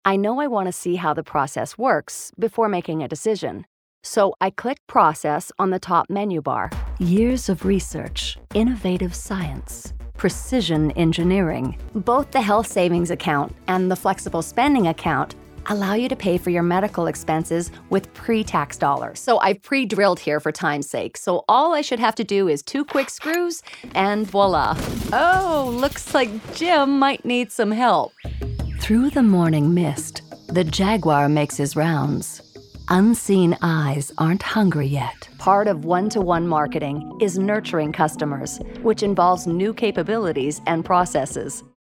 I know I want to see how the process works before making a decision. So I click Process on the top menu bar. Years of research, innovative science, precision engineering. Both the health savings account and the flexible spending account allow you to pay for your medical expenses with pre-tax dollars. So I've pre-drilled here for time's sake. So all I should have to do is 2 quick screws and voila. Oh, looks like Jim might need some help. Through the morning mist, the Jaguar makes his rounds. Unseen eyes aren't hungry yet. Part of one-to-one marketing is nurturing customers, which involves new capabilities and processes.